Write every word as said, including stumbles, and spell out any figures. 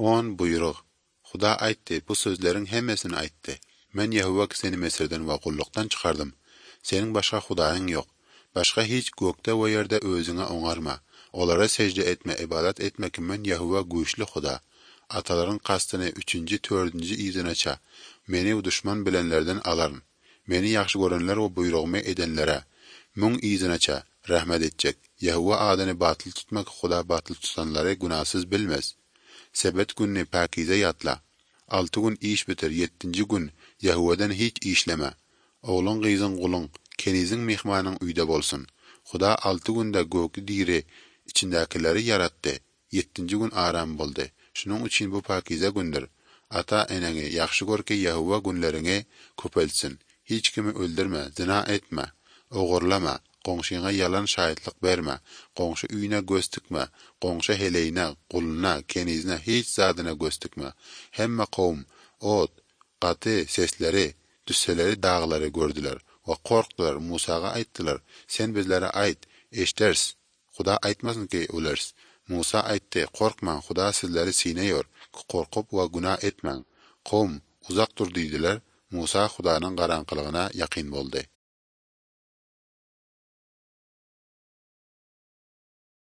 on buyruq. Xuda aytdi, bu sözlerin hemmesini aytdi. Men Yahuva seni Mesirden ve kulluktan çıkardım. Senin başka Xudayın yok. Başka hiç gökte ve yerde özüne oňarma. Olara secde etme, ibadat etme ki men Yahuva güýçli Xuda. Ataların kastını üçüncü, tördüncü izine ça. Meni bu düşman bilenlerden aların. Meni yaxşı görenler ve buyruğumu edenlere. Mün izine ça, rahmet edecek. Yahuva adını batıl tutmak, Xuda batıl tutanları günahsız bilmez. Sebet günni pakize yatla. Altı gün iş bitir, yettinci gün Yahuvadan hiç işleme. Oğlun gıyzın kulun, kenizin mihmanın üyde bolsun. Xuda altı günde gökü diri, içindekileri yarattı. Yettinci gün aram boldu. Şunun için bu pakize gündür. Ata eneni yaxşı gör ki Yahuva günlerini köpeltsin. Hiç kimi öldürme, zina etme, oğurlama, qonşyňa yalan şahitlik berme, qonşy üýüne göz tükme, qonşy heleyine, guluna, kenizine hiç zadyna göz tükme. Hemme kowm, ot, gaty sesleri, düsseleri dağları gördüler ve korktular. Musaga aýtdylar, sen bizlere aýt, eşders. Xuda aýtmasyn ki ölers. Musa aýtdy, korkma, Xuda sizleri sineyor, korkup we günah etmeň. Kowm uzak dur diýdiler. Musa Xudanyň garanqylygyna ýakyn boldy.